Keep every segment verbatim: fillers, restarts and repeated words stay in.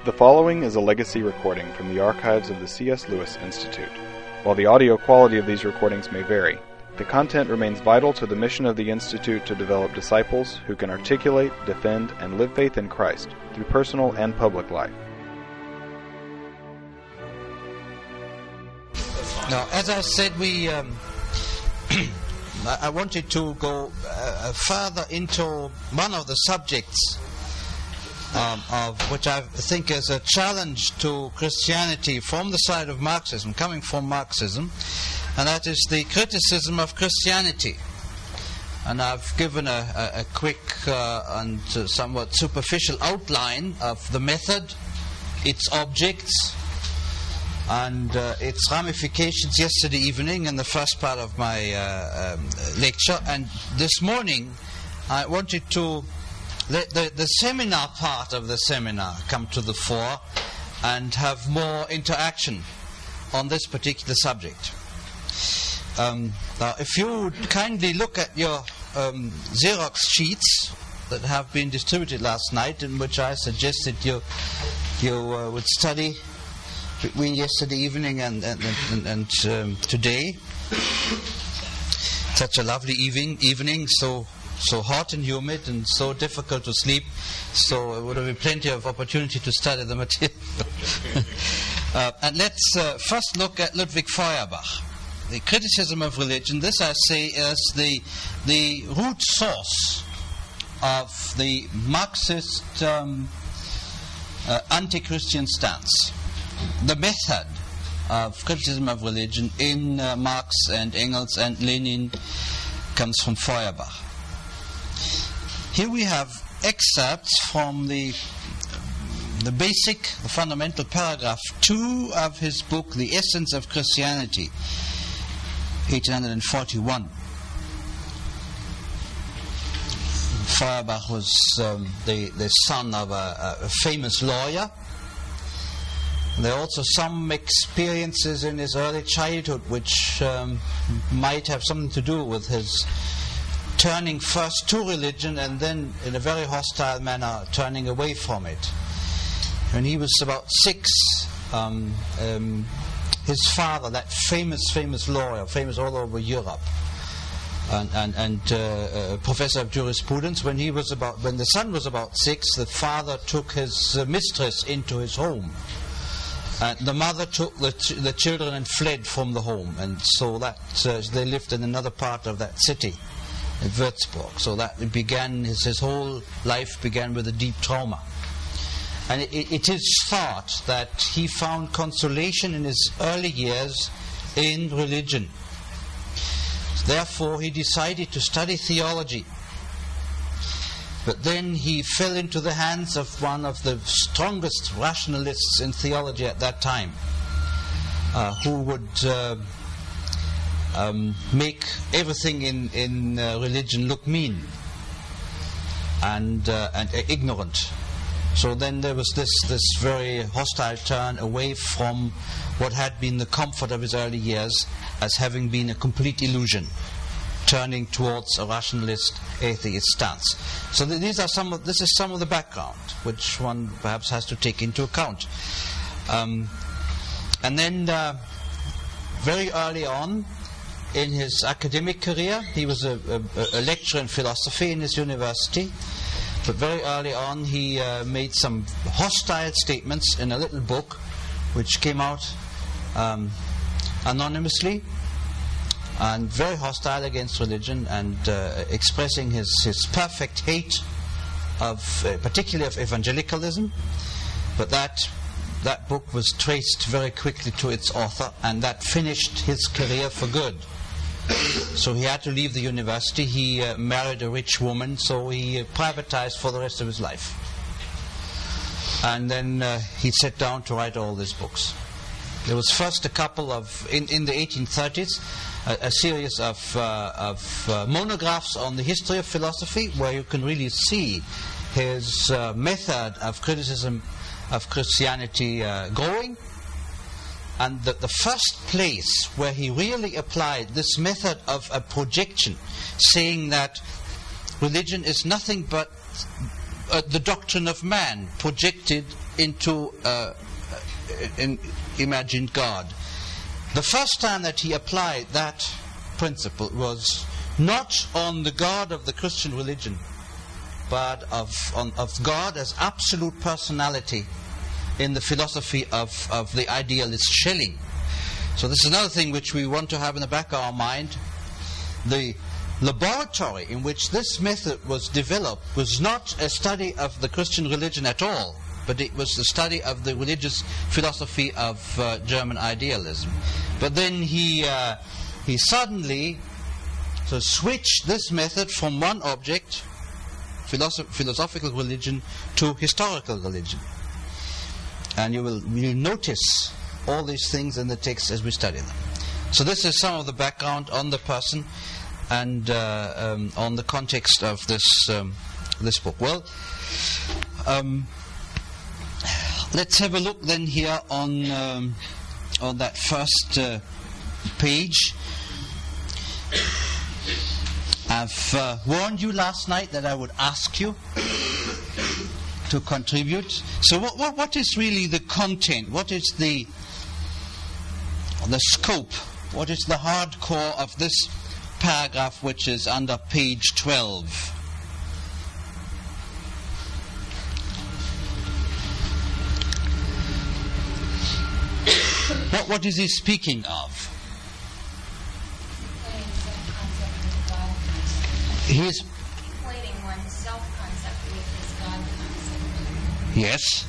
The following is a legacy recording from the archives of the C S Lewis Institute. While the audio quality of these recordings may vary, the content remains vital to the mission of the Institute to develop disciples who can articulate, defend, and live faith in Christ through personal and public life. Now, as I said, we um, I wanted to go uh, further into one of the subjects Um, of which I think is a challenge to Christianity from the side of Marxism, coming from Marxism, and that is the criticism of Christianity. And I've given a, a, a quick uh, and uh, somewhat superficial outline of the method, its objects, and uh, its ramifications yesterday evening in the first part of my uh, um, lecture. And this morning I wanted to let the, the seminar part of the seminar come to the fore and have more interaction on this particular subject. Um, now, if you would kindly look at your um, Xerox sheets that have been distributed last night, in which I suggested you you uh, would study between yesterday evening and, and, and, and um, today. Such a lovely evening, evening, so so hot and humid and so difficult to sleep, so it would have been plenty of opportunity to study the material. uh, and let's uh, first look at Ludwig Feuerbach. The criticism of religion, this I say is the, the root source of the Marxist um, uh, anti-Christian stance. The method of criticism of religion in uh, Marx and Engels and Lenin comes from Feuerbach. Here we have excerpts from the the basic, the fundamental paragraph two of his book, The Essence of Christianity, eighteen forty-one. Feuerbach was um, the, the son of a, a famous lawyer. There are also some experiences in his early childhood which um, might have something to do with his turning first to religion and then in a very hostile manner turning away from it. When he was about six, um, um, his father, that famous, famous lawyer, famous all over Europe, and, and, and uh, uh, professor of jurisprudence, when he was about, when the son was about six, the father took his uh, mistress into his home. And the mother took the, ch- the children and fled from the home, and so that uh, they lived in another part of that city, at Würzburg. So that it began, his, his whole life began with a deep trauma. And it, it is thought that he found consolation in his early years in religion. Therefore, he decided to study theology. But then he fell into the hands of one of the strongest rationalists in theology at that time, uh, who would uh, um, make everything in, in uh, religion look mean and, uh, and uh, ignorant. So then there was this, this very hostile turn away from what had been the comfort of his early years as having been a complete illusion, turning towards a rationalist atheist stance. So th- these are some of, this is some of the background which one perhaps has to take into account. Um, and then uh, very early on in his academic career, he was a, a, a lecturer in philosophy in his university, but very early on he uh, made some hostile statements in a little book which came out um, anonymously, and very hostile against religion, and uh, expressing his, his perfect hate of, uh, particularly of evangelicalism. But that that book was traced very quickly to its author, and that finished his career for good. So he had to leave the university. He uh, married a rich woman, so he uh, privatized for the rest of his life. And then uh, he sat down to write all these books. There was first a couple of, in, in the eighteen thirties, a, a series of, uh, of uh, monographs on the history of philosophy, where you can really see his uh, method of criticism of Christianity uh, growing. And the, the first place where he really applied this method of a projection, saying that religion is nothing but uh, the doctrine of man projected into uh, an imagined God. The first time that he applied that principle was not on the God of the Christian religion, but of, on, of God as absolute personality in the philosophy of, of the idealist Schelling. So this is another thing which we want to have in the back of our mind. The laboratory in which this method was developed was not a study of the Christian religion at all, but it was the study of the religious philosophy of uh, German idealism. But then he uh, he suddenly so switched this method from one object, philosoph- philosophical religion, to historical religion. And you will you'll notice all these things in the text as we study them. So this is some of the background on the person and uh, um, on the context of this um, this book. Well, um, let's have a look then here on um, on that first uh, page. I've uh, warned you last night that I would ask you to contribute. So what, what, what is really the content? What is the the scope? What is the hardcore of this paragraph which is under page twelve? What, what is he speaking of? He's equating one's self-concept with his God concept. Yes.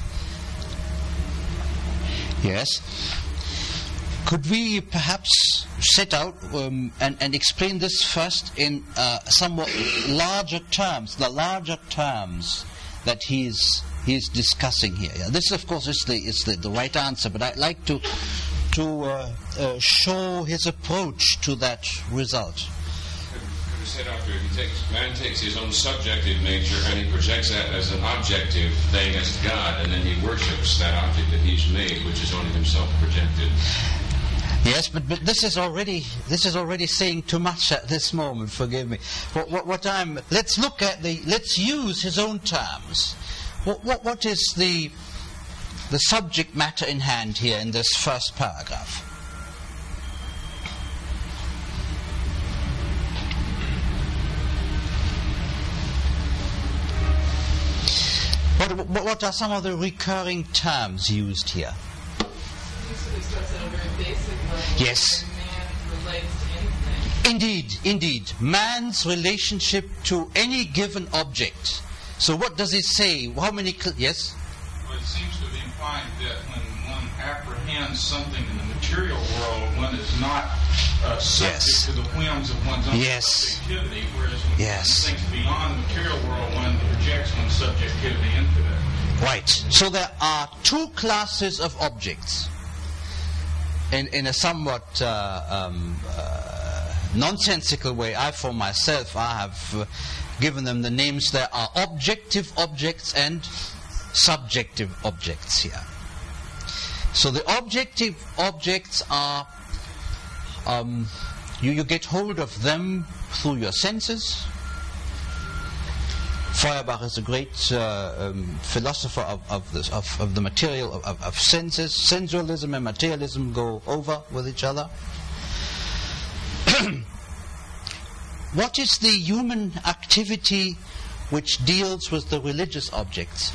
Yes. Could we perhaps set out um, and, and explain this first in uh, somewhat larger terms, the larger terms that he's he's discussing here? Yeah, this, of course, is the is the, the right answer, but I'd like to to uh, uh, show his approach to that result. Said after he takes, man takes his own subjective nature and he projects that as an objective thing as God, and then he worships that object that he's made, which is only himself projected. Yes, but, but this is already this is already saying too much at this moment. Forgive me. What, what, what I'm let's look at the let's use his own terms. What what what is the the subject matter in hand here in this first paragraph? What, what are some of the recurring terms used here? Usually starts at a very basic level. Yes. Man relates to anything. Indeed, indeed. Man's relationship to any given object. So what does it say? How many... Cl- yes? Well, it seems to be implying that when one apprehends something in the material world, one is not uh, subject Yes. to the whims of one's own Yes. subjectivity, whereas when Yes. one thinks beyond the material world, one projects one's subjectivity into it. Right. So there are two classes of objects. In, in a somewhat uh, um, uh, nonsensical way, I for myself, I have uh, given them the names. There are objective objects and subjective objects here. So the objective objects are, um, you, you get hold of them through your senses. Feuerbach is a great uh, um, philosopher of, of, this, of, of the material, of, of, of senses. Sensualism and materialism go over with each other. What is the human activity which deals with the religious objects?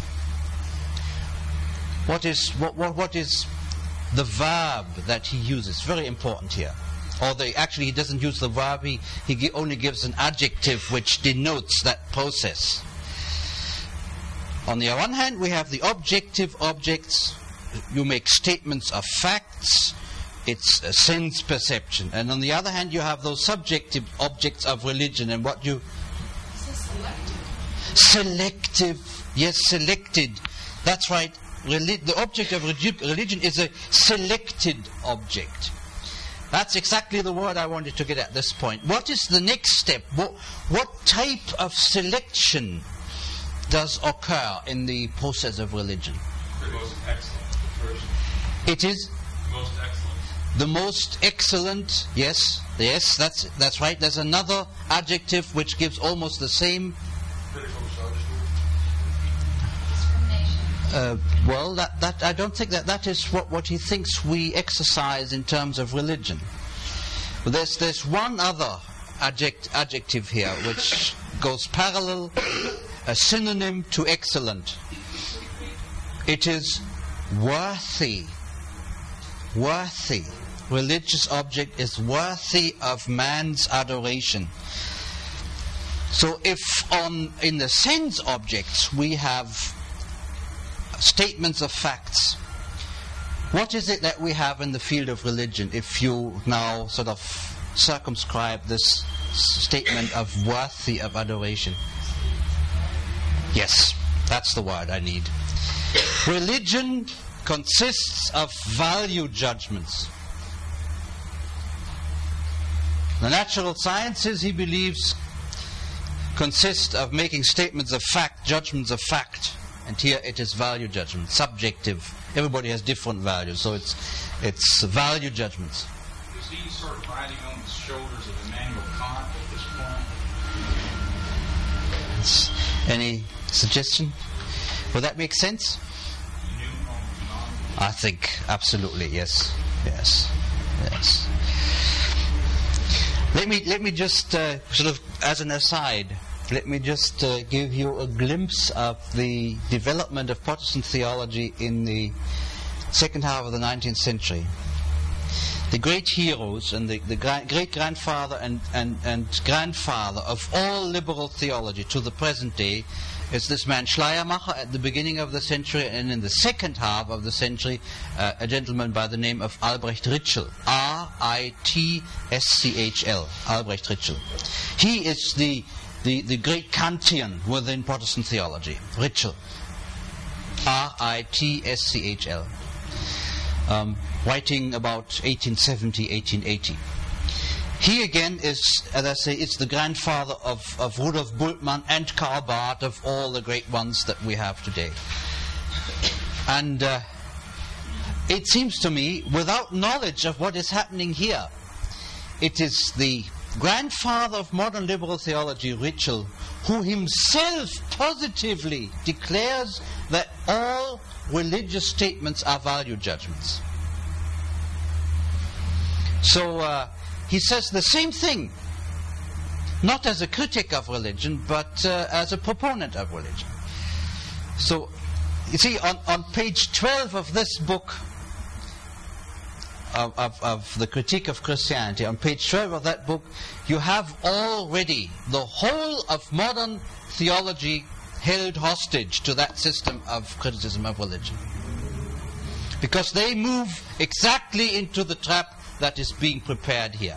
What is what, what, what is the verb that he uses? Very important here. Or the, actually he doesn't use the verb, he, he gi- only gives an adjective which denotes that process. On the one hand, we have the objective objects. You make statements of facts. It's a sense perception. And on the other hand, you have those subjective objects of religion. And what you... So selective. Selective. Yes, selected. That's right. Reli- the object of regi- religion is a selected object. That's exactly the word I wanted to get at this point. What is the next step? What, what type of selection does occur in the process of religion? The most excellent. The first. It is Most excellent. the most excellent. Yes, yes, that's that's right. There's another adjective which gives almost the same. Critical source. Discrimination. Uh, well, that, that I don't think that that is what, what he thinks we exercise in terms of religion. But there's there's one other adject, adjective here which goes parallel, a synonym to excellent. It is worthy. Worthy. Religious object is worthy of man's adoration. So if on in the sense objects we have statements of facts, what is it that we have in the field of religion if you now sort of circumscribe this statement of worthy of adoration? Yes, that's the word I need. Religion consists of value judgments. The natural sciences, he believes, consist of making statements of fact, judgments of fact. And here it is value judgment, subjective. Everybody has different values, so it's it's value judgments. Is he sort of riding on the shoulders of Immanuel Kant at this point? Any suggestion? Would that make sense? I think absolutely, yes, yes, yes. Let me let me just uh, sort of as an aside. Let me just uh, give you a glimpse of the development of Protestant theology in the second half of the nineteenth century. The great heroes and the, the gra- great-grandfather and, and, and grandfather of all liberal theology to the present day is this man Schleiermacher at the beginning of the century, and in the second half of the century uh, a gentleman by the name of Albrecht Ritschl. R I T S C H L. Albrecht Ritschl. He is the The, the great Kantian within Protestant theology, Ritschl, R I T S C H L, um, writing about eighteen seventy, eighteen eighty. He again is, as I say, it's the grandfather of, of Rudolf Bultmann and Karl Barth, of all the great ones that we have today. And uh, it seems to me, without knowledge of what is happening here, it is the grandfather of modern liberal theology, Ritschl, who himself positively declares that all religious statements are value judgments. So uh, he says the same thing, not as a critic of religion, but uh, as a proponent of religion. So, you see, on, on page twelve of this book, Of, of, of the Critique of Christianity, on page twelve of that book, you have already the whole of modern theology held hostage to that system of criticism of religion. Because they move exactly into the trap that is being prepared here.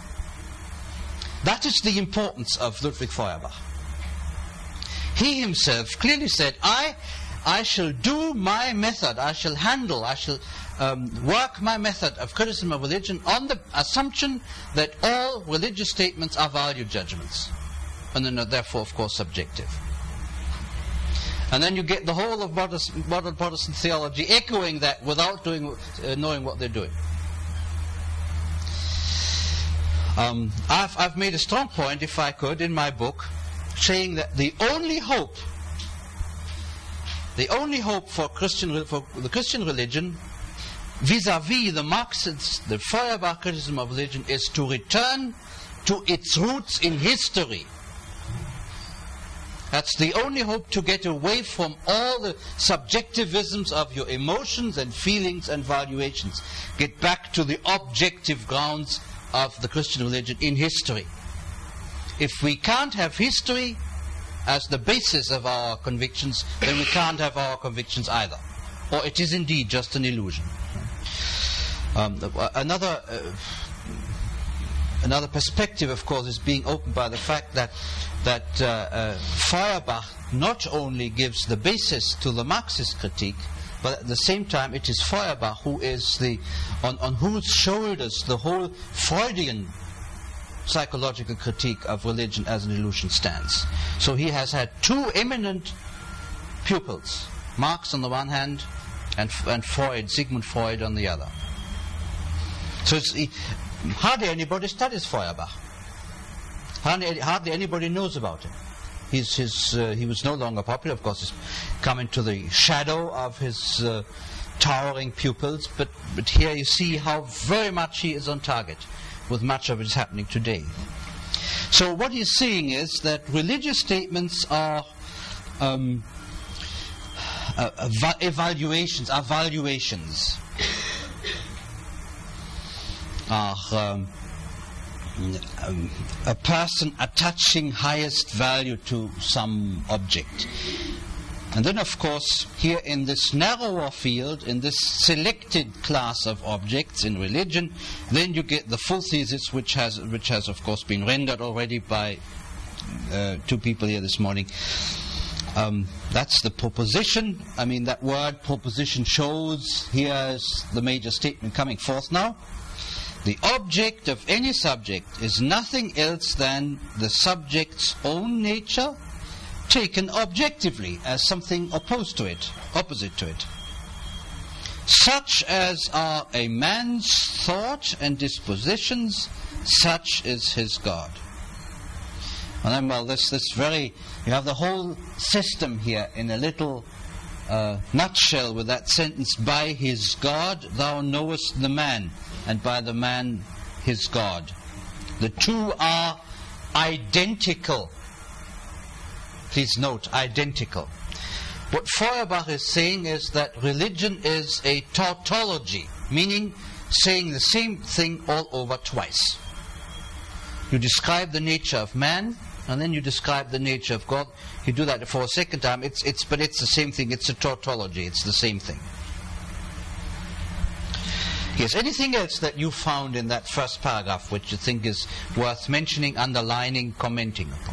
That is the importance of Ludwig Feuerbach. He himself clearly said, I, I shall do my method, I shall handle, I shall Um, work my method of criticism of religion on the assumption that all religious statements are value judgments, and then are therefore, of course, subjective. And then you get the whole of Protestant, modern Protestant theology echoing that without doing, uh, knowing what they're doing. Um, I've, I've made a strong point, if I could, in my book, saying that the only hope, the only hope for Christian for the Christian religion, vis-à-vis the Marxist, the Feuerbach criticism of religion, is to return to its roots in history. That's the only hope, to get away from all the subjectivisms of your emotions and feelings and valuations. Get back to the objective grounds of the Christian religion in history. If we can't have history as the basis of our convictions, then we can't have our convictions either. Or it is indeed just an illusion. Um, another uh, another perspective, of course, is being opened by the fact that that uh, uh, Feuerbach not only gives the basis to the Marxist critique, but at the same time it is Feuerbach who is the on, on whose shoulders the whole Freudian psychological critique of religion as an illusion stands. So he has had two eminent pupils, Marx on the one hand, and, and Freud, Sigmund Freud on the other. So it's, he, hardly anybody studies Feuerbach. Hardly, hardly anybody knows about him. He's, his, uh, he was no longer popular, of course. He's come into the shadow of his uh, towering pupils, but, but here you see how very much he is on target with much of it is happening today. So what he's saying is that religious statements are um, uh, uh, evaluations, are valuations, are um, um, a person attaching highest value to some object. And then, of course, here in this narrower field, in this selected class of objects in religion, then you get the full thesis, which has, which has of course, been rendered already by uh, two people here this morning. Um, that's the proposition. I mean, that word proposition shows, here's the major statement coming forth now. The object of any subject is nothing else than the subject's own nature, taken objectively as something opposed to it, opposite to it. Such as are a man's thought and dispositions, such is his God. And then, well, this, this very, you have the whole system here in a little uh, nutshell with that sentence, by his God thou knowest the man, and by the man his God. The two are identical. Please note, identical. What Feuerbach is saying is that religion is a tautology, meaning saying the same thing all over twice. You describe the nature of man, and then you describe the nature of God. You do that for a second time, it's, it's, but it's the same thing. It's a tautology. It's the same thing. Yes, anything else that you found in that first paragraph which you think is worth mentioning, underlining, commenting upon?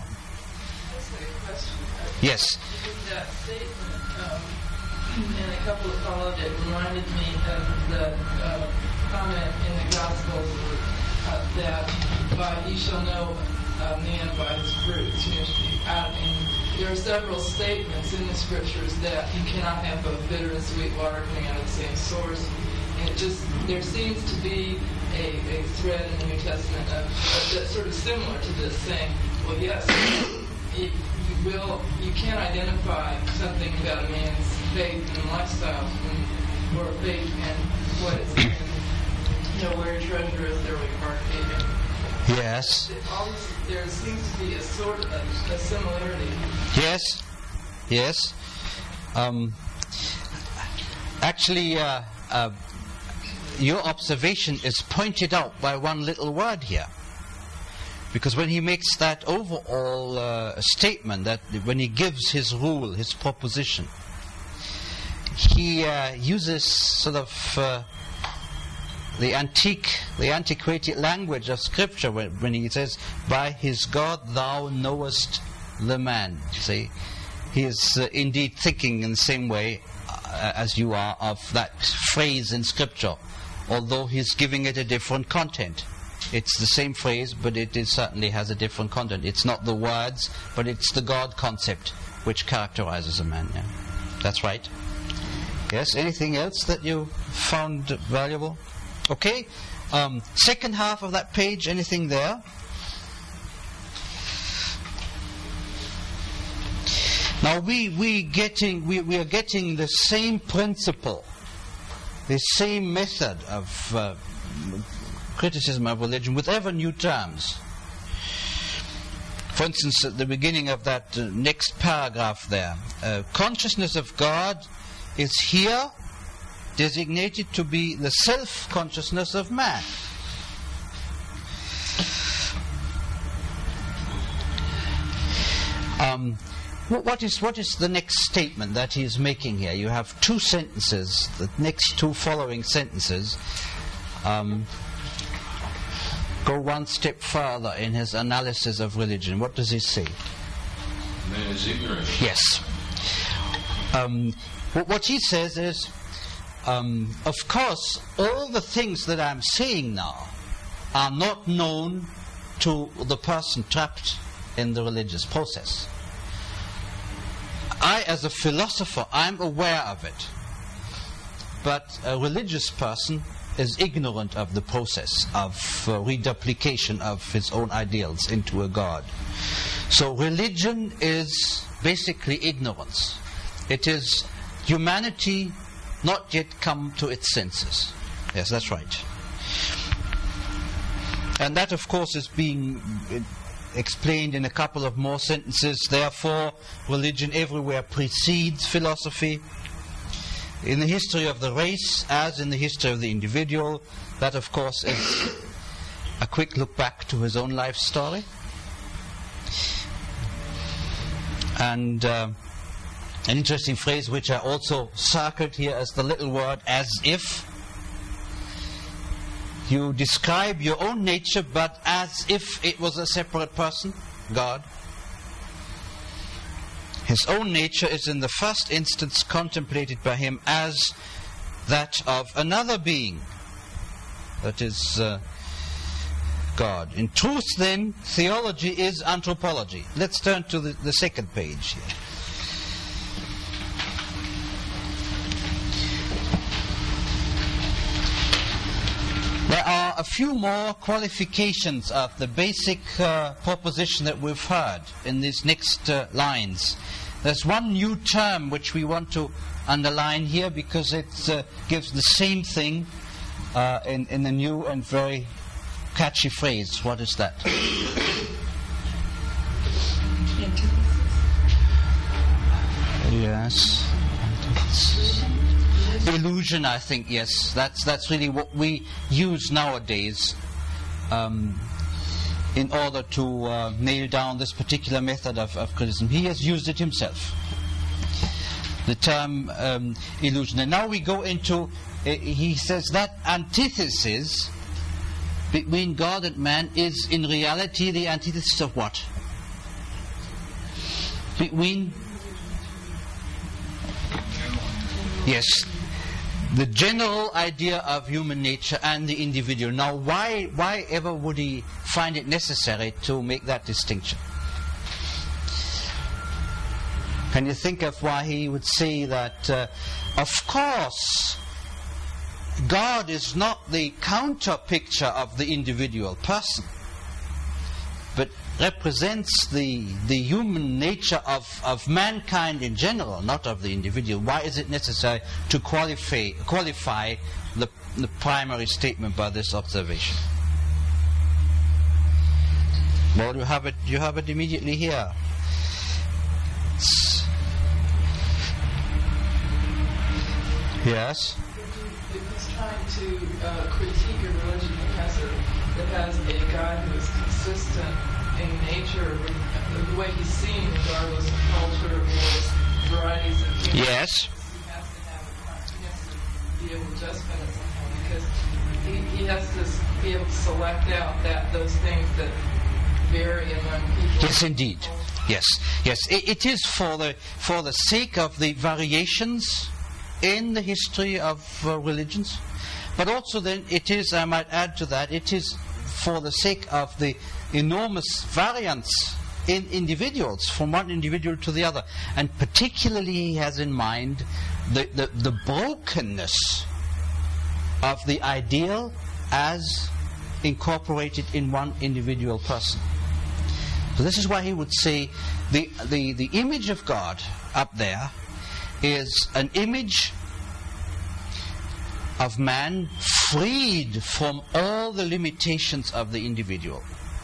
Yes. That statement, um, and a couple that followed it, reminded me of the uh, comment in the Gospels uh, that by he shall know a man by his fruits. You know, out in, there are several statements in the Scriptures that you cannot have both bitter and sweet water coming out of the same source. And it just, there seems to be a, a thread in the New Testament of, of that's sort of similar to this, saying, well, yes, it, you will, you can identify something about a man's faith and lifestyle, and, or faith and what is in, you know, where your treasure is, there will your heart be. Yes. It always, there seems to be a sort of a, a similarity. Yes. Yes. Um, actually, uh, uh, your observation is pointed out by one little word here. Because when he makes that overall uh, statement, that when he gives his rule, his proposition, he uh, uses sort of uh, the antique, the antiquated language of Scripture when, when he says, by his God thou knowest the man. See, he is uh, indeed thinking in the same way uh, as you are of that phrase in Scripture, although he's giving it a different content. It's the same phrase, but it is certainly has a different content. It's not the words, but it's the God concept which characterizes a man. Yeah. That's right. Yes, anything else that you found valuable? Okay. Um, second half of that page, anything there? Now we we getting we, we are getting the same principle, the same method of uh, criticism of religion with ever new terms. For instance, at the beginning of that uh, next paragraph there, uh, consciousness of God is here designated to be the self-consciousness of man. Um, what is what is the next statement that he is making here? You have two sentences, the next two following sentences um, go one step further in his analysis of religion. What does he say? Man is ignorant. Yes. Um, what, what he says is, um, of course, all the things that I'm saying now are not known to the person trapped in the religious process. I, as a philosopher, I'm aware of it. But a religious person is ignorant of the process of uh, reduplication of his own ideals into a God. So religion is basically ignorance. It is humanity not yet come to its senses. Yes, that's right. And that, of course, is being explained in a couple of more sentences. Therefore, religion everywhere precedes philosophy. In the history of the race, as in the history of the individual, that, of course, is a quick look back to his own life story. And uh, an interesting phrase which I also circled here as the little word, as if. You describe your own nature, but as if it was a separate person, God. His own nature is in the first instance contemplated by him as that of another being, that is uh, God. In truth, then, theology is anthropology. Let's turn to the, the second page here. There are a few more qualifications of the basic uh, proposition that we've heard in these next uh, lines. There's one new term which we want to underline here because it uh, gives the same thing uh, in, in a new and very catchy phrase. What is that? Yes. Illusion, I think, yes. That's that's really what we use nowadays um, in order to uh, nail down this particular method of, of criticism. He has used it himself, the term um, illusion. And now we go into, uh, he says that antithesis between God and man is in reality the antithesis of what? Between... Yes, the general idea of human nature and the individual. Now, why, why ever would he find it necessary to make that distinction? Can you think of why he would say that, uh, of course, God is not the counter picture of the individual person, but represents the the human nature of, of mankind in general, not of the individual. Why is it necessary to qualify qualify the, the primary statement by this observation? Well, you have it you have it immediately here. It's yes? If he's trying to uh, critique a religion that has a, that has a God who is consistent in nature, the way he's seen, regardless of culture, race, varieties of humans. Yes. He has to have a, he has to be able to justify it somehow, because he, he has to be able to select out that those things that vary among people. Yes, indeed. Yes, yes. It, it is for the for the sake of the variations in the history of uh, religions, but also then it is, I might add to that, it is for the sake of the enormous variance in individuals, from one individual to the other. And particularly he has in mind the, the, the brokenness of the ideal as incorporated in one individual person. So this is why he would say the, the, the image of God up there is an image of man freed from all the limitations of the individual.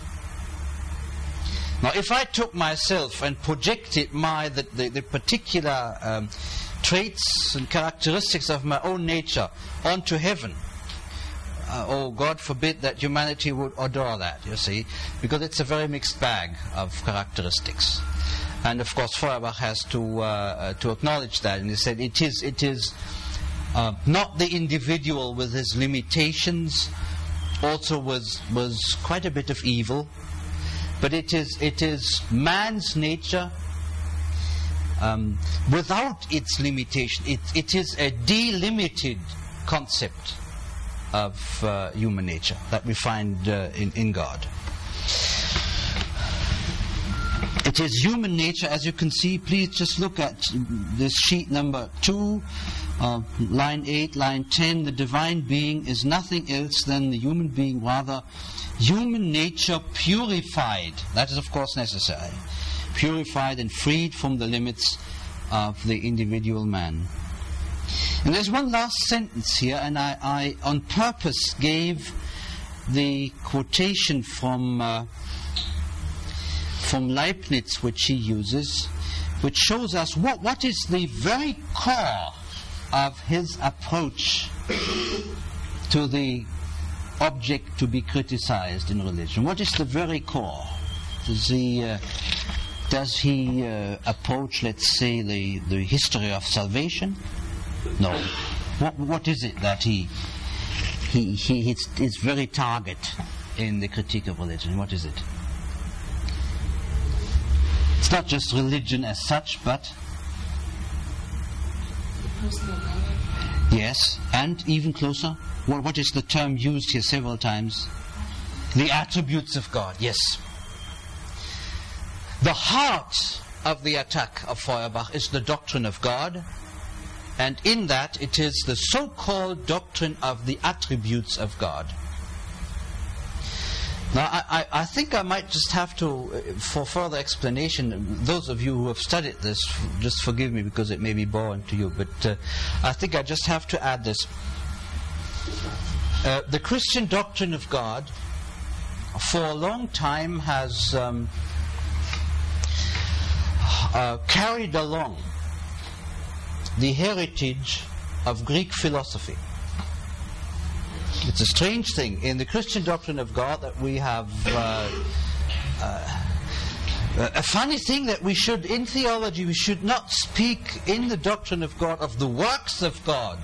Now, if I took myself and projected my the, the, the particular um, traits and characteristics of my own nature onto heaven, uh, oh, God forbid that humanity would adore that, you see, because it's a very mixed bag of characteristics. And of course, Feuerbach has to uh, uh, to acknowledge that, and he said it is it is uh, not the individual with his limitations, also was was quite a bit of evil, but it is it is man's nature um, without its limitation. It it is a delimited concept of uh, human nature that we find uh, in in God. It is human nature, as you can see. Please just look at this sheet number two, uh, line eight, line ten. The divine being is nothing else than the human being, rather human nature purified. That is, of course, necessary. Purified and freed from the limits of the individual man. And there's one last sentence here, and I, I on purpose gave the quotation from uh, from Leibniz, which he uses, which shows us what, what is the very core of his approach to the object to be criticized in religion. What is the very core? Does he, uh, does he uh, approach, let's say, the, the history of salvation? No. What, what is it that he, he, he his, his very target in the critique of religion? What is it? It's not just religion as such, but yes, and even closer, what, what is the term used here several times? The attributes of God, yes. The heart of the attack of Feuerbach is the doctrine of God, and in that it is the so-called doctrine of the attributes of God. Now, I, I, I think I might just have to, uh, for further explanation, those of you who have studied this, just forgive me because it may be boring to you, but uh, I think I just have to add this. Uh, the Christian doctrine of God, for a long time, has um, uh, carried along the heritage of Greek philosophy. It's a strange thing in the Christian doctrine of God that we have uh, uh, a funny thing that we should, in theology, we should not speak in the doctrine of God of the works of God,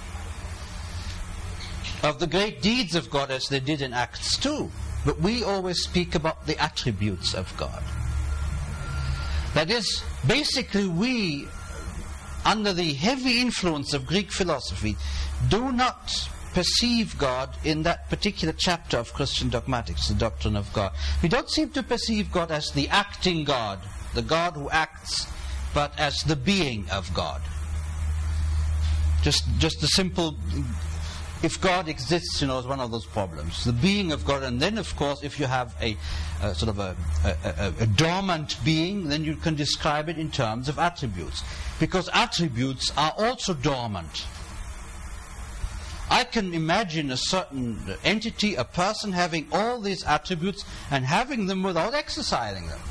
of the great deeds of God as they did in Acts two, but we always speak about the attributes of God. That is, basically we, under the heavy influence of Greek philosophy, do not perceive God in that particular chapter of Christian dogmatics, the doctrine of God. We don't seem to perceive God as the acting God, the God who acts, but as the being of God. Just, just the simple, if God exists, you know, is one of those problems. The being of God, and then, of course, if you have a, a sort of a, a, a, a dormant being, then you can describe it in terms of attributes, because attributes are also dormant. I can imagine a certain entity, a person, having all these attributes and having them without exercising them.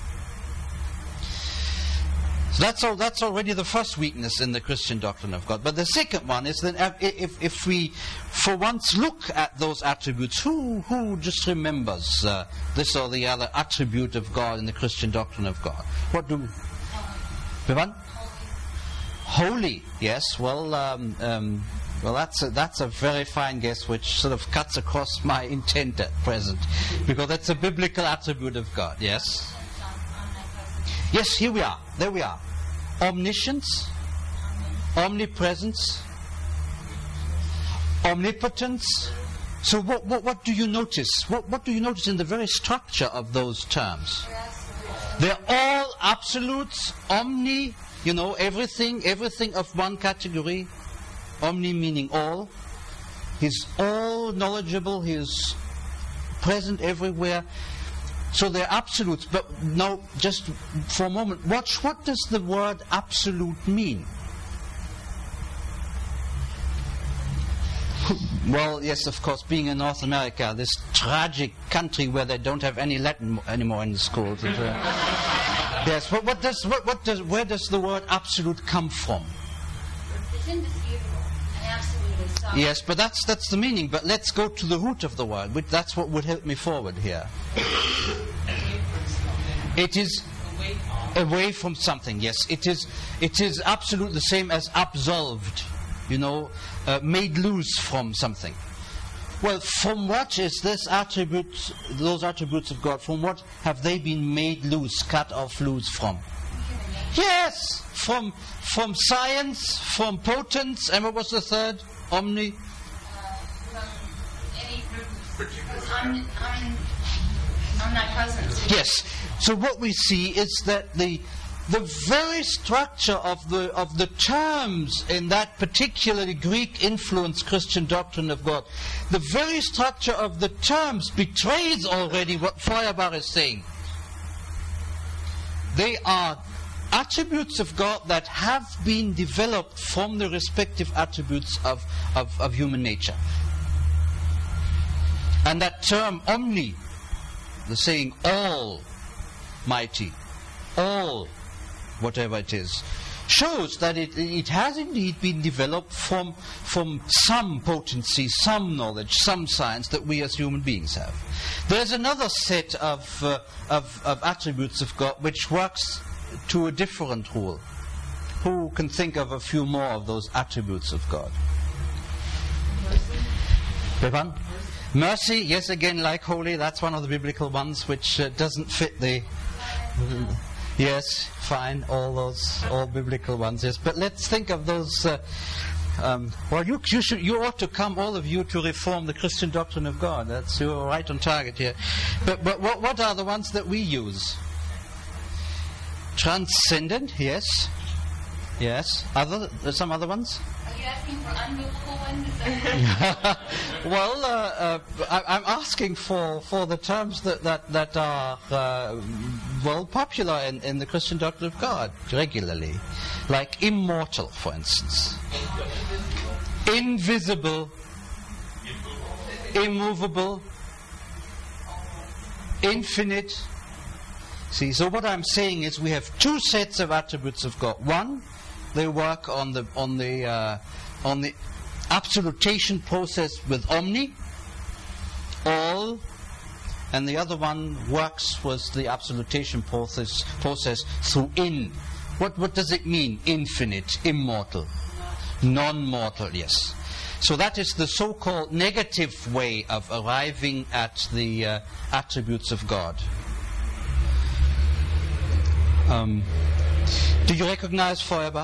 So that's all, that's already the first weakness in the Christian doctrine of God. But the second one is that if, if we for once look at those attributes, who, who just remembers uh, this or the other attribute of God in the Christian doctrine of God? What do... Holy. Holy, yes. Well, um... um Well, that's a, that's a very fine guess, which sort of cuts across my intent at present, because that's a biblical attribute of God. Yes. Yes, here we are. There we are. Omniscience, omnipresence, omnipotence. So, what what, what do you notice? What what do you notice in the very structure of those terms? They're all absolutes. Omni, you know, everything, everything of one category. Omni meaning all. He's all knowledgeable. He is present everywhere. So they're absolutes. But now, just for a moment, watch, what does the word absolute mean? Well, yes, of course, being in North America, this tragic country where they don't have any Latin anymore in the schools. And, uh, yes, but what does, what, what does, where does the word absolute come from? It's indisputable. Yes, but that's that's the meaning. But let's go to the root of the word. Which, that's what would help me forward here. It is away from something. Yes, it is. It is absolute, the same as absolved. You know, uh, made loose from something. Well, from what is this attribute? Those attributes of God. From what have they been made loose, cut off loose from? Yes, from from science, from potence, and what was the third? Omni? Uh, from any group. Omni, omni, Omnipresence. Yes. So what we see is that the the very structure of the of the terms in that particularly Greek influenced Christian doctrine of God, the very structure of the terms betrays already what Feuerbach is saying. They are attributes of God that have been developed from the respective attributes of, of, of human nature. And that term omni, the saying all mighty, all whatever it is, shows that it, it has indeed been developed from, from some potency, some knowledge, some science that we as human beings have. There's another set of, uh, of, of attributes of God which works to a different rule. Who can think of a few more of those attributes of God? Mercy. Mercy, yes, again, like holy, that's one of the biblical ones which uh, doesn't fit the... Uh, yes, fine, all those, all biblical ones, yes. But let's think of those... Uh, um, well, you, you, should, you ought to come, all of you, to reform the Christian doctrine of God. That's, you're right on target here. But, but what, what are the ones that we use? Transcendent, yes. Yes. Other, uh, some other ones? Are you asking for unmovable ones? Well, uh, uh, I, I'm asking for, for the terms that, that, that are uh, well popular in, in the Christian doctrine of God regularly. Like immortal, for instance. Invisible. Immovable. Infinite. See, so what I'm saying is we have two sets of attributes of God. One, they work on the on the uh, on the absolutation process with omni, all, and the other one works with the absolutation process process through in. What what does it mean? Infinite, immortal, non-mortal. Yes. So that is the so-called negative way of arriving at the uh, attributes of God. Um, do you recognize Feuerbach?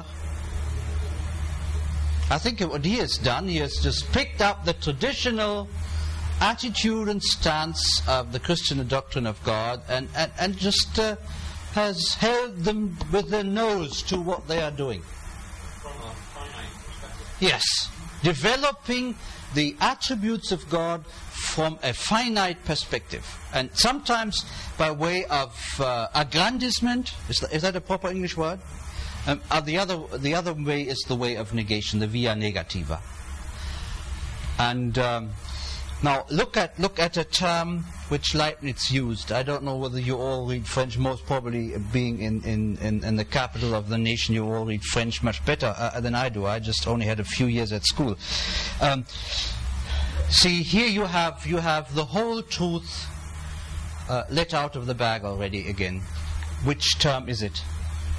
I think what he has done, he has just picked up the traditional attitude and stance of the Christian doctrine of God and, and, and just uh, has held them with their nose to what they are doing. From a finite perspective. Yes. Developing the attributes of God from a finite perspective, and sometimes by way of uh, aggrandizement. Is that, is that a proper English word? Um, uh, the other the other way is the way of negation, the via negativa. And um, now look at look at a term which Leibniz used. I don't know whether you all read French. Most probably, being in, in, in, in the capital of the nation, you all read French much better uh, than I do. I just only had a few years at school. Um, see, here you have you have the whole truth uh, let out of the bag already again. Which term is it?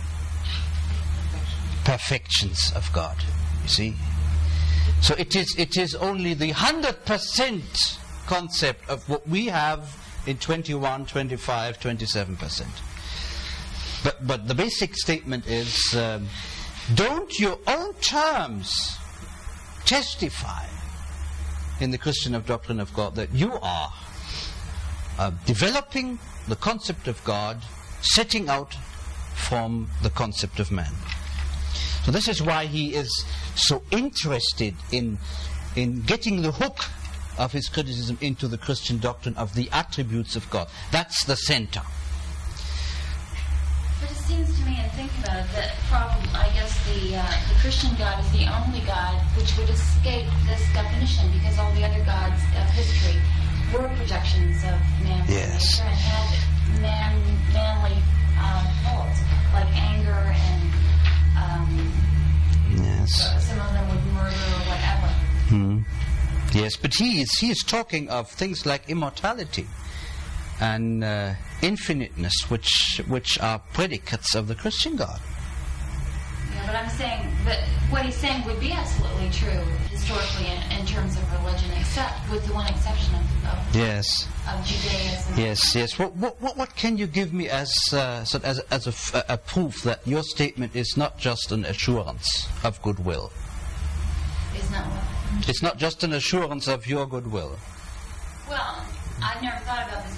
Perfections of God. You see. So it is it is only the hundred percent concept of what we have in twenty-one, twenty-five, twenty-seven percent. But but the basic statement is, um, don't your own terms testify in the Christian of doctrine of God that you are uh, developing the concept of God, setting out from the concept of man. So this is why he is so interested in in getting the hook of his criticism into the Christian doctrine of the attributes of God. That's the center. But it seems to me, and think about it, that probably, I guess, the uh, the Christian God is the only God which would escape this definition, because all the other gods of history were projections of man's Yes. nature and had man, manly uh, faults, like anger and um, Yes. some of them would murder or whatever. Hmm. Yes, but he is he is talking of things like immortality and uh, infiniteness, which which are predicates of the Christian God. Yeah, but I'm saying that what he's saying would be absolutely true historically in, in terms of religion, except with the one exception of, of, Yes. of Judaism. Yes, yes. What, what, what, what can you give me as uh, so as, as a, f- a proof that your statement is not just an assurance of goodwill? Is not what? It's not just an assurance of your goodwill. Well, I've never thought about this before, because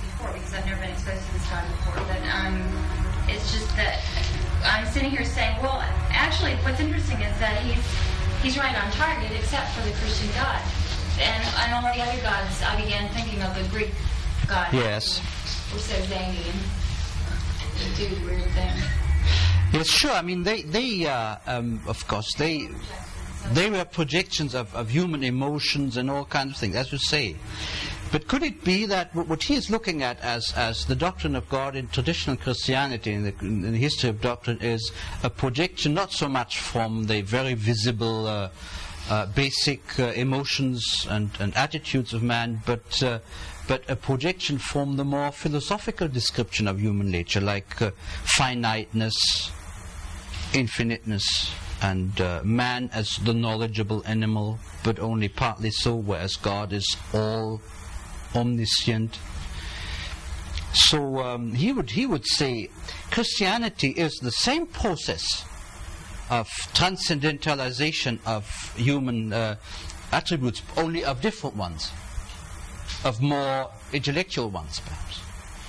because I've never been exposed to this God before, but um, it's just that I'm sitting here saying, well, actually, what's interesting is that he's he's right on target, except for the Christian God. And, and all the other gods, I began thinking of the Greek gods. Yes. Were so zany and do weird things. Yes, sure. I mean, they, they uh, um, of course, they they were projections of, of human emotions and all kinds of things, as you say. But could it be that what he is looking at as, as the doctrine of God in traditional Christianity, in the, in the history of doctrine, is a projection not so much from the very visible uh, uh, basic uh, emotions and, and attitudes of man, but uh, but a projection from the more philosophical description of human nature, like uh, finiteness, infiniteness, and uh, man as the knowledgeable animal, but only partly so, whereas God is all omniscient. So um, he would he would say Christianity is the same process of transcendentalization of human uh, attributes, only of different ones, of more intellectual ones, perhaps.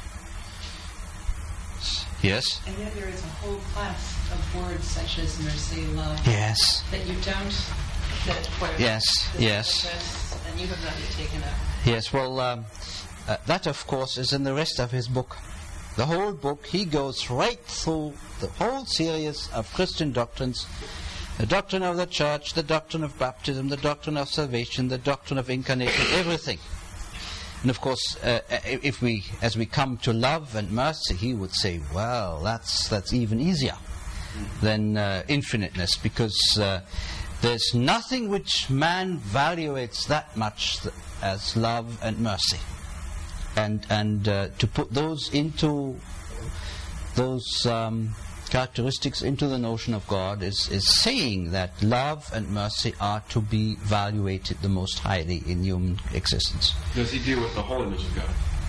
Yes? And yet there is a whole class of words such as mercy, love, yes, that you don't, that quite yes, yes, process, and you have not yet taken up. Yes, well, um, uh, that, of course, is in the rest of his book. The whole book, he goes right through the whole series of Christian doctrines, the doctrine of the church, the doctrine of baptism, the doctrine of salvation, the doctrine of incarnation, everything. And of course, uh, if we, as we come to love and mercy, he would say, well, that's that's even easier than uh, infiniteness, because uh, there's nothing which man valuates that much th- as love and mercy. And and uh, to put those into those um, characteristics into the notion of God is, is saying that love and mercy are to be valuated the most highly in human existence. Does he deal with the holiness of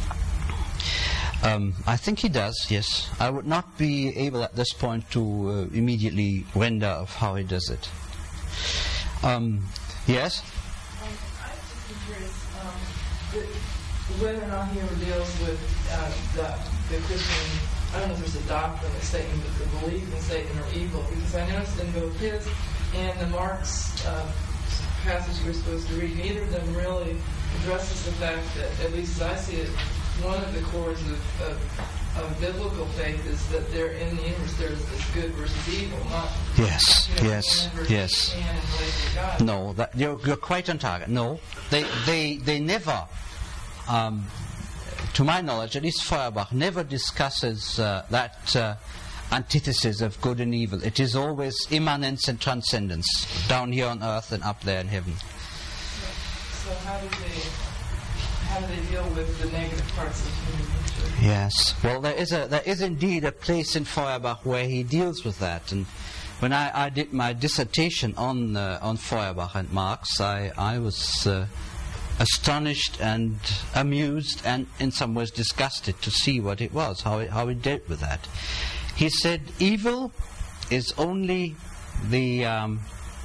God? Um, I think he does, yes. I would not be able at this point to uh, immediately render of how he does it. Um, yes? Um, I'm just curious um, the, whether or not he ever deals with uh, the, the Christian, I don't know if there's a doctrine of Satan, but the belief in Satan or evil, because I noticed in both his and the Mark's uh, passage we're supposed to read, neither of them really addresses the fact that, at least as I see it, one of the cores of, of, of biblical faith is that there in the universe there is this good versus evil, not yes, you know, yes, man versus yes. man in relation to God. No, that, you're, you're quite on target. No, they they they never. Um, to my knowledge, at least Feuerbach never discusses uh, that uh, antithesis of good and evil. It is always immanence and transcendence, down here on earth and up there in heaven. So how do they how do they deal with the negative parts of human nature? Yes. Well, there is a there is indeed a place in Feuerbach where he deals with that. And when I, I did my dissertation on uh, on Feuerbach and Marx, I I was uh, astonished and amused and in some ways disgusted to see what it was, how it, how it dealt with that. He said evil is only the um,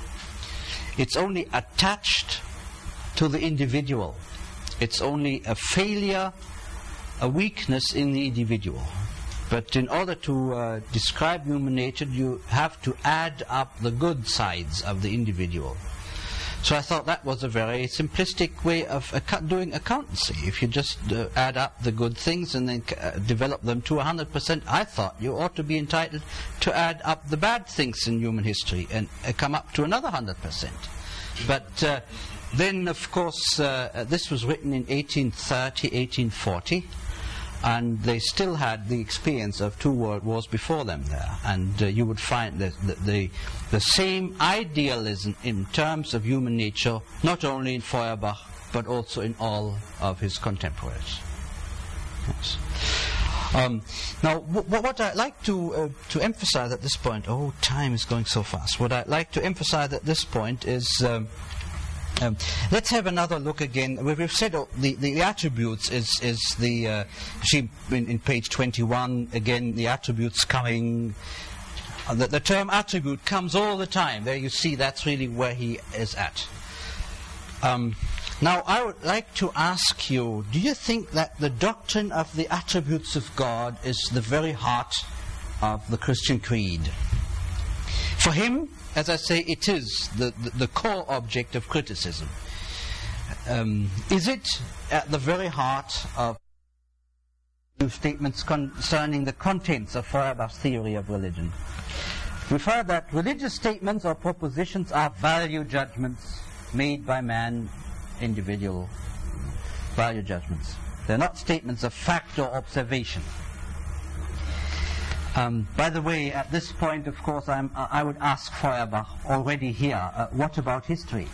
it's only attached to the individual. It's only a failure, a weakness in the individual. But in order to uh, describe human nature, you have to add up the good sides of the individual. So I thought that was a very simplistic way of ac- doing accountancy. If you just uh, add up the good things and then uh, develop them to one hundred percent, I thought you ought to be entitled to add up the bad things in human history and uh, come up to another one hundred percent. But uh, then, of course, uh, this was written in eighteen thirty, eighteen forty, and they still had the experience of two world wars before them there. And uh, you would find that the, the, the same idealism in terms of human nature, not only in Feuerbach, but also in all of his contemporaries. Yes. Um, now, w- what I'd like to uh, to emphasize at this point, oh, time is going so fast. What I'd like to emphasize at this point is, um, um, let's have another look again. We've said oh, the, the attributes is is the uh, she in, in page twenty-one again. The attributes coming. Uh, the, the term attribute comes all the time. There you see that's really where he is at. Um, Now, I would like to ask you, do you think that the doctrine of the attributes of God is the very heart of the Christian creed? For him, as I say, it is the, the, the core object of criticism. Um, is it at the very heart of statements concerning the contents of Feuerbach's theory of religion? We've heard that religious statements or propositions are value judgments made by man, individual value judgments. They're not statements of fact or observation. Um, by the way, at this point, of course, I'm, I would ask Feuerbach already here, uh, what about history?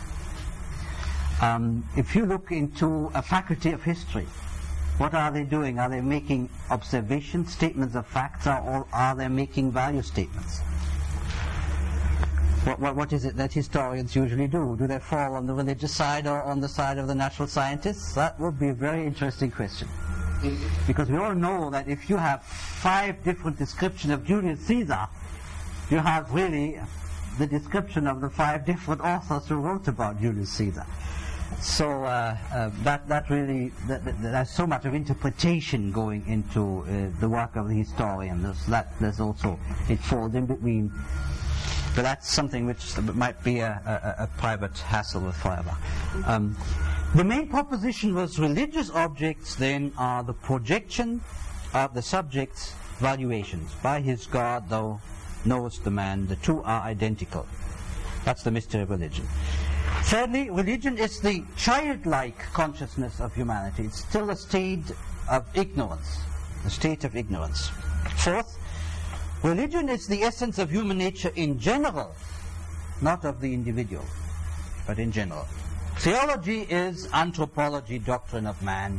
Um, if you look into a faculty of history, what are they doing? Are they making observations, statements of facts, or are they making value statements? What, what, what is it that historians usually do? Do they fall on the religious side or on the side of the natural scientists? That would be a very interesting question. Because we all know that if you have five different descriptions of Julius Caesar, you have really the description of the five different authors who wrote about Julius Caesar. So uh, uh, that that really that, that, there's so much of interpretation going into uh, the work of the historian. There's, that there's also it falls in between. But that's something which might be a, a, a private hassle with Feuerbach. Um, the main proposition was religious objects then are the projection of the subject's valuations. By his God thou knowest the man, the two are identical. That's the mystery of religion. Thirdly, religion is the childlike consciousness of humanity. It's still a state of ignorance, a state of ignorance. Fourth, religion is the essence of human nature in general, not of the individual, but in general. Theology is anthropology, doctrine of man.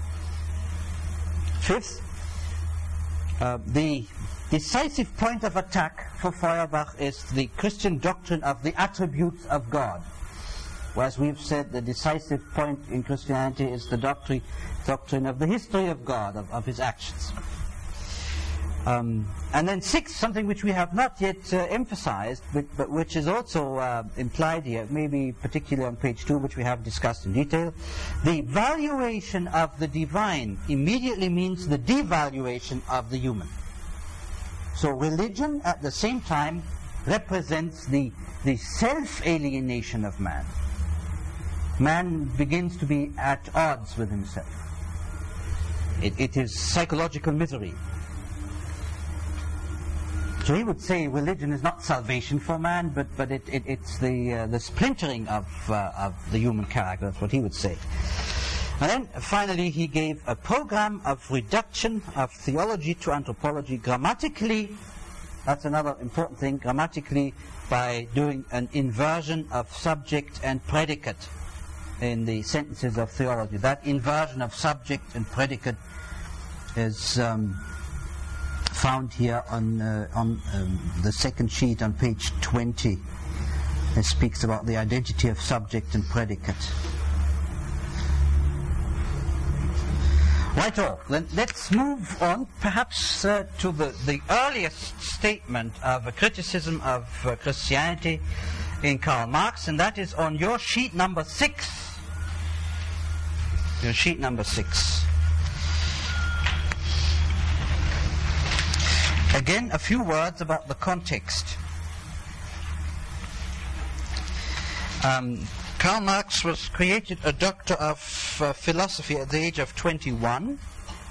Fifth, uh, the decisive point of attack for Feuerbach is the Christian doctrine of the attributes of God. Whereas we've said the decisive point in Christianity is the doctrine, doctrine of the history of God, of, of his actions. Um, and then sixth, something which we have not yet uh, emphasized, but, but which is also uh, implied here, maybe particularly on page two, which we have discussed in detail. The valuation of the divine immediately means the devaluation of the human. So religion, at the same time, represents the, the self-alienation of man. Man begins to be at odds with himself. It, it is psychological misery. So he would say religion is not salvation for man, but, but it, it, it's the, uh, the splintering of, uh, of the human character. That's what he would say. And then finally he gave a program of reduction of theology to anthropology grammatically. That's another important thing, grammatically, by doing an inversion of subject and predicate in the sentences of theology. That inversion of subject and predicate is um, found here on uh, on um, the second sheet on page twenty. It speaks about the identity of subject and predicate. Right-o, then let's move on perhaps uh, to the, the earliest statement of a criticism of uh, Christianity in Karl Marx, and that is on your sheet number six. Your sheet number six. Again, a few words about the context. Um, Karl Marx was created a doctor of uh, philosophy at the age of twenty-one,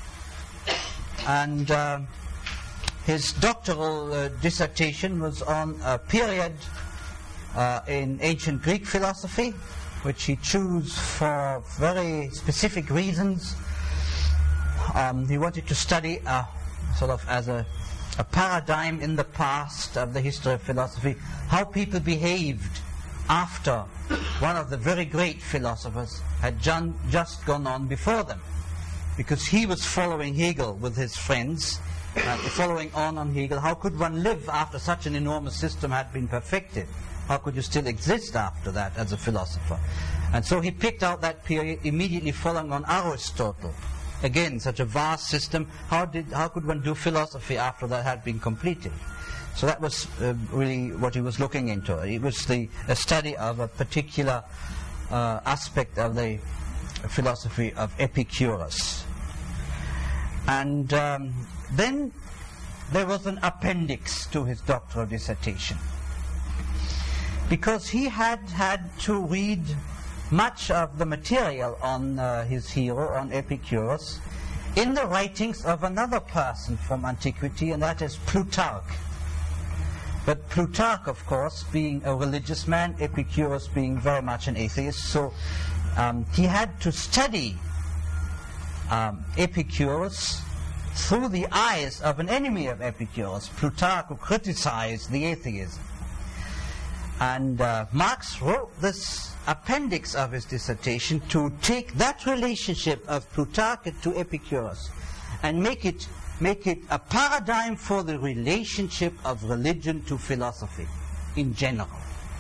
and uh, his doctoral uh, dissertation was on a period uh, in ancient Greek philosophy, which he chose for very specific reasons. Um, he wanted to study uh, sort of as a, a paradigm in the past of the history of philosophy, how people behaved after one of the very great philosophers had John, just gone on before them. Because he was following Hegel with his friends, uh, following on on Hegel. How could one live after such an enormous system had been perfected? How could you still exist after that as a philosopher? And so he picked out that period immediately following on Aristotle. Again, such a vast system. How did how could one do philosophy after that had been completed? So that was uh, really what he was looking into. It was the a study of a particular uh, aspect of the philosophy of Epicurus. And um, then there was an appendix to his doctoral dissertation, because he had had to read much of the material on uh, his hero, on Epicurus, in the writings of another person from antiquity, and that is Plutarch. But Plutarch, of course, being a religious man, Epicurus being very much an atheist, so um, he had to study um, Epicurus through the eyes of an enemy of Epicurus, Plutarch, who criticized the atheism. And uh, Marx wrote this appendix of his dissertation to take that relationship of Plutarch to Epicurus and make it make it a paradigm for the relationship of religion to philosophy in general.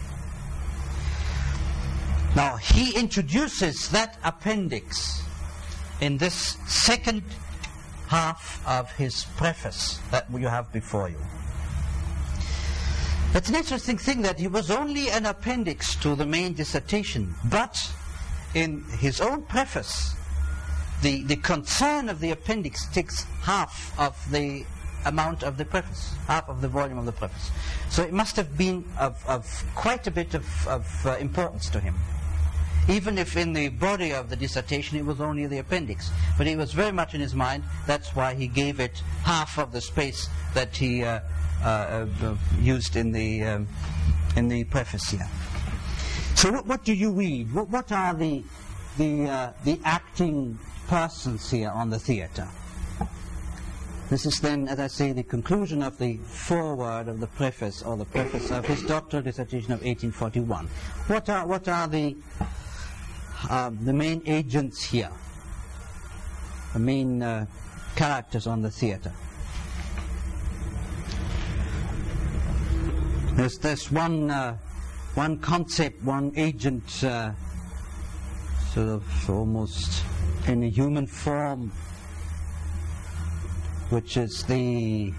Now, he introduces that appendix in this second half of his preface that you have before you. It's an interesting thing that he was only an appendix to the main dissertation, but in his own preface, the, the concern of the appendix takes half of the amount of the preface, half of the volume of the preface. So it must have been of, of quite a bit of, of uh, importance to him. Even if in the body of the dissertation it was only the appendix. But it was very much in his mind. That's why he gave it half of the space that he uh, uh, uh, used in the um, in the preface here. So what, what do you read? What, what are the the uh, the acting persons here on the theatre? This is then, as I say, the conclusion of the foreword of the preface, or the preface of his doctoral dissertation of eighteen forty-one. What are what are the uh, the main agents here? The main uh, characters on the theatre. There's there's one uh, one concept, one agent, uh, sort of almost in a human form, which is the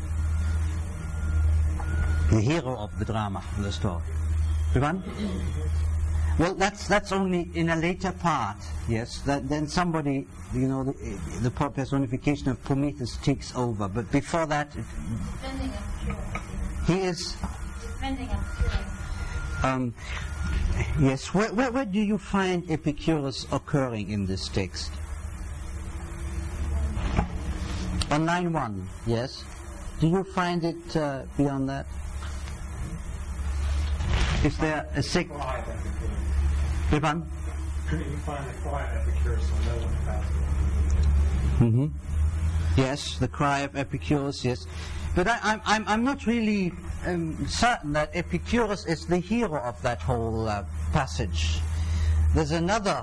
the hero of the drama, of the story. Ivan? Well, that's that's only in a later part. Yes, that, then somebody, you know, the, the personification of Prometheus takes over. But before that, it, Defending of he is. Defending of Um, yes. Where, where where do you find Epicurus occurring in this text? On line one, yes. Do you find it uh, beyond that? Is there a sec... Ivan? Couldn't you find the quiet Epicurus on no one about it? Mm-hmm. Yes, the cry of Epicurus, yes. But I, I'm, I'm, I'm not really um, certain that Epicurus is the hero of that whole uh, passage. There's another,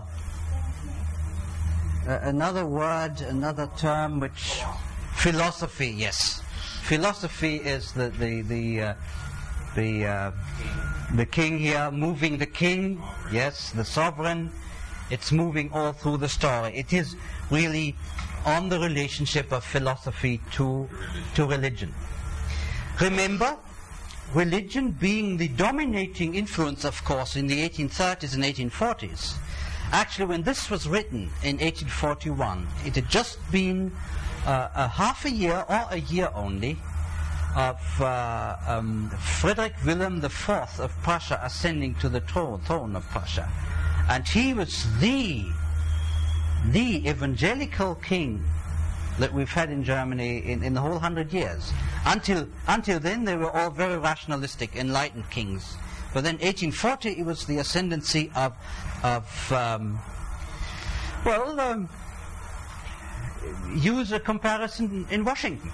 uh, another word, another term which... Philosophy, yes. Philosophy is the the the uh, the uh, the king here, moving the king, yes, the sovereign. It's moving all through the story. It is really on the relationship of philosophy to to religion. Remember, religion being the dominating influence, of course, in the eighteen thirties and eighteen forties. Actually, when this was written in eighteen forty-one, it had just been Uh, a half a year, or a year only, of uh, um, Frederick William the Fourth of Prussia ascending to the throne, throne of Prussia. And he was the, the evangelical king that we've had in Germany in, in the whole hundred years. Until, until then, they were all very rationalistic, enlightened kings. But then eighteen forty, it was the ascendancy of, of um, well, um, use a comparison in Washington.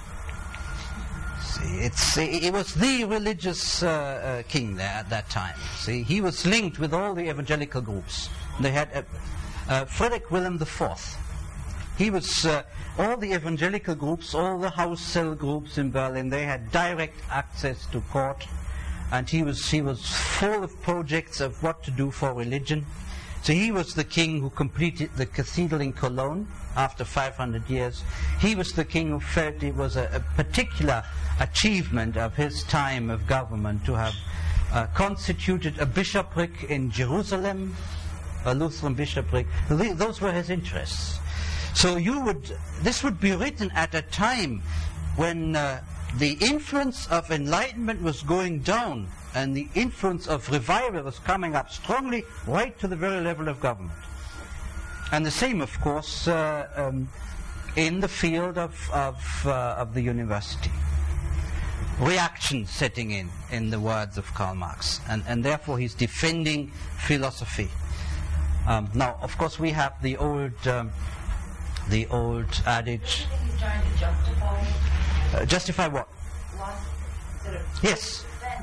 See, it's, it was the religious uh, uh, king there at that time. See, he was linked with all the evangelical groups. They had uh, uh, Frederick William the Fourth. He was uh, all the evangelical groups, all the house cell groups in Berlin. They had direct access to court, and he was he was full of projects of what to do for religion. So he was the king who completed the cathedral in Cologne after five hundred years. He was the king who felt it was a, a particular achievement of his time of government to have uh, constituted a bishopric in Jerusalem, a Lutheran bishopric. Th- those were his interests. So you would, this would be written at a time when uh, the influence of enlightenment was going down and the influence of revival was coming up strongly right to the very level of government. And the same, of course, uh, um, in the field of, of, uh, of the university. Reaction setting in, in the words of Karl Marx. And, and therefore he's defending philosophy. Um, now, of course, we have the old... Um, the old adage. He's trying to justify. Uh, justify what? Sort of yes.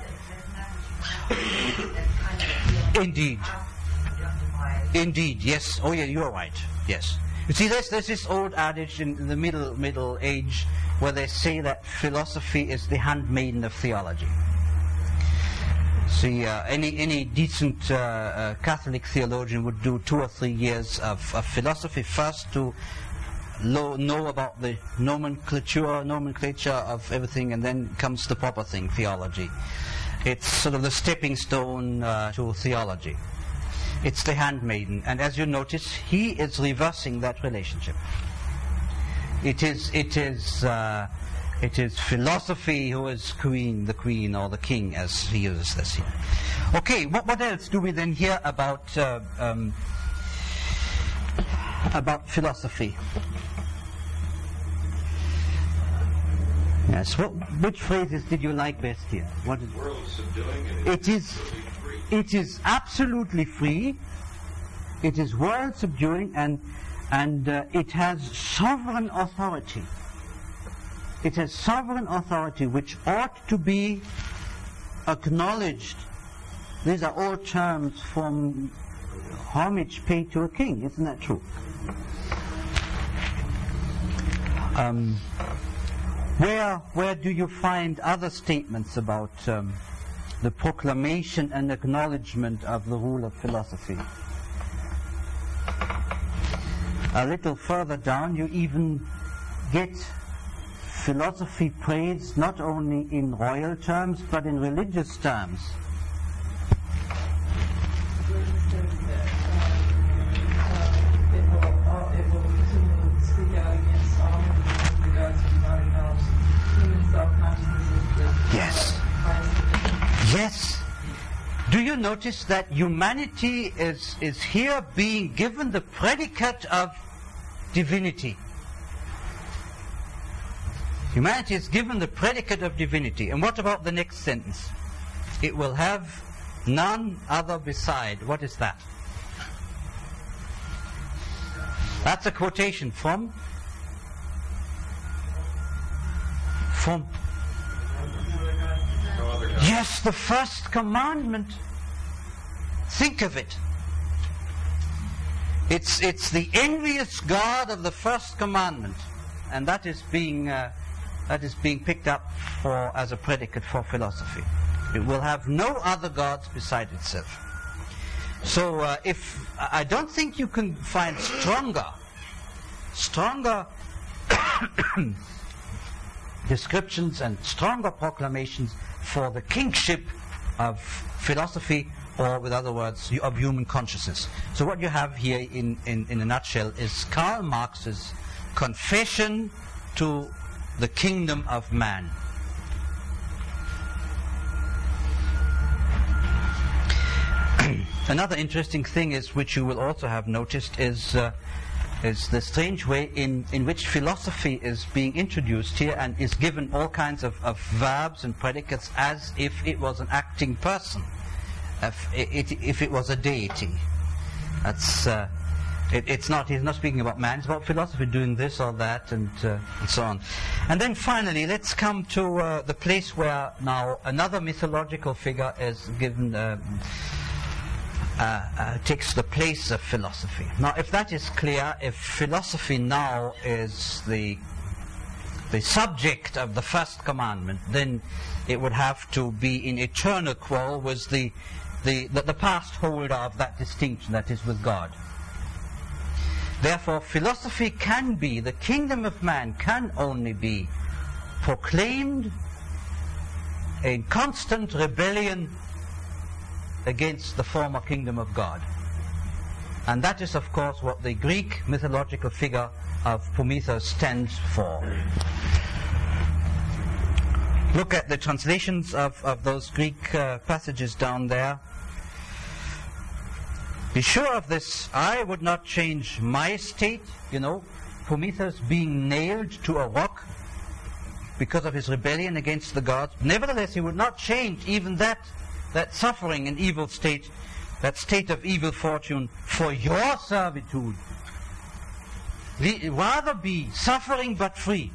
Kind of Indeed. Indeed. Yes. Oh, yeah. You're right. Yes. You see, there's there's this old adage in, in the middle middle age where they say that philosophy is the handmaiden of theology. See, uh, any any decent uh, uh, Catholic theologian would do two or three years of, of philosophy first to Lo- know about the nomenclature, nomenclature of everything, and then comes the proper thing, theology. It's sort of the stepping stone uh, to theology. It's the handmaiden, and as you notice, he is reversing that relationship. It is, it is, uh, it is philosophy who is queen, the queen or the king, as he uses this here. Okay, what, what else do we then hear about uh, um, about philosophy? Yes. What, which phrases did you like best here? What is, The world is subduing and it is. free. It is absolutely free. It is world subduing, and and uh, it has sovereign authority. It has sovereign authority which ought to be acknowledged. These are all terms from homage paid to a king, isn't that true? Um, where where do you find other statements about um, the proclamation and acknowledgement of the rule of philosophy? A little further down, you even get philosophy praised not only in royal terms but in religious terms. Yes. Yes. Do you notice that humanity is, is here being given the predicate of divinity? Humanity is given the predicate of divinity. And what about the next sentence? It will have none other beside. What is that? That's a quotation from from yes, the first commandment. Think of it. It's it's the envious God of the first commandment, and that is being uh, that is being picked up for as a predicate for philosophy. It will have no other gods beside itself. So, uh, if I don't think you can find stronger, stronger descriptions and stronger proclamations for the kingship of philosophy, or with other words, of human consciousness. So what you have here in, in, in a nutshell is Karl Marx's confession to the kingdom of man. Another interesting thing is, which you will also have noticed, is uh, is the strange way in, in which philosophy is being introduced here and is given all kinds of, of verbs and predicates as if it was an acting person, if it, if it was a deity. That's uh, it, it's not. He's not speaking about man. It's about philosophy doing this or that, and, uh, and so on. And then finally, let's come to uh, the place where now another mythological figure is given. Uh, Uh, uh, takes the place of philosophy. Now, if that is clear, if philosophy now is the the subject of the first commandment, then it would have to be in eternal quarrel with the the, the, the past holder of that distinction, that is with God. Therefore, philosophy can be, the kingdom of man can only be proclaimed in constant rebellion against the former kingdom of God. And that is, of course, what the Greek mythological figure of Prometheus stands for. Look at the translations of, of those Greek uh, passages down there. Be sure of this, I would not change my state, you know, Prometheus being nailed to a rock because of his rebellion against the gods. Nevertheless, he would not change even that, that suffering and evil state, that state of evil fortune, for your servitude. Le- rather be suffering but free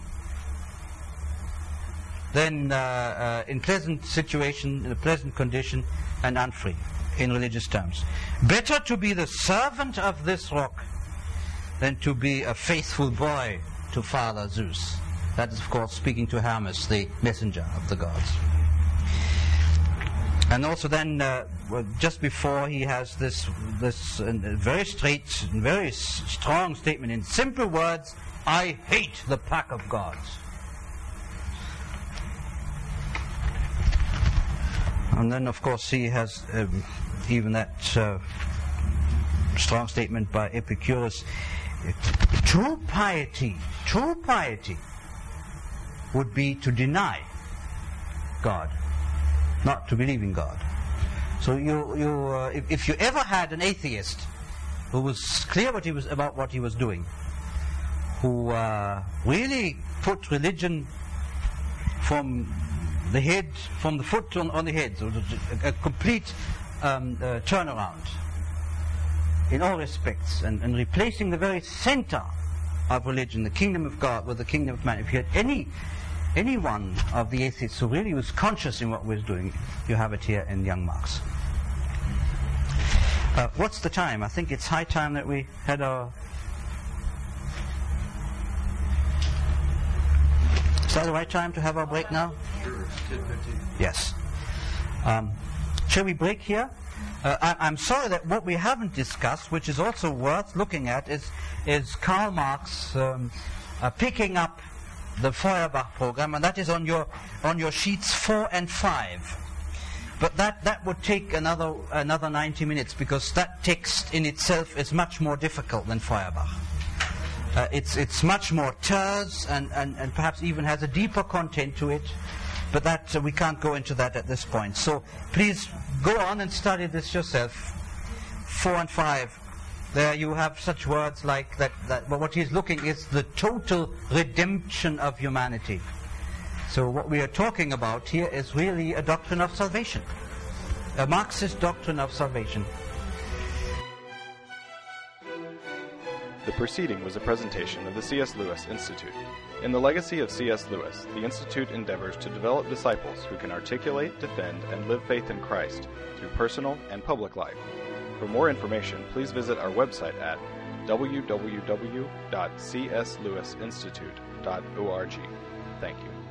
than uh, uh, in pleasant situation, in a pleasant condition, and unfree, in religious terms. Better to be the servant of this rock than to be a faithful boy to Father Zeus. That is, of course, speaking to Hermes, the messenger of the gods. And also then, uh, well, just before, he has this this uh, very straight, very s- strong statement in simple words, I hate the pack of gods. And then, of course, he has um, even that uh, strong statement by Epicurus. True piety, true piety would be to deny God, not to believe in God. So you, you, uh, if, if you ever had an atheist who was clear what he was about what he was doing, who uh, really put religion from the head, from the foot on, on the head, so a, a complete um, uh, turnaround in all respects, and, and replacing the very center of religion, the kingdom of God, with the kingdom of man. If you had any any one of the atheists who really was conscious in what we was doing, you have it here in young Marx. Uh, what's the time? I think it's high time that we had our... Is that the right time to have our break now? Sure, ten fifteen. Yes. Um, shall we break here? Uh, I, I'm sorry that what we haven't discussed, which is also worth looking at, is, is Karl Marx um, uh, picking up the Feuerbach program, and that is on your on your sheets four and five. But that, that would take another another ninety minutes, because that text in itself is much more difficult than Feuerbach. Uh, it's it's much more terse and, and, and perhaps even has a deeper content to it. But that uh, we can't go into that at this point. So please go on and study this yourself. Four and five. There you have such words like that. That well, what he's looking is the total redemption of humanity. So what we are talking about here is really a doctrine of salvation, a Marxist doctrine of salvation. The preceding was a presentation of the C S Lewis Institute. In the legacy of C S Lewis, the Institute endeavors to develop disciples who can articulate, defend, and live faith in Christ through personal and public life. For more information, please visit our website at w w w dot c s lewis institute dot org. Thank you.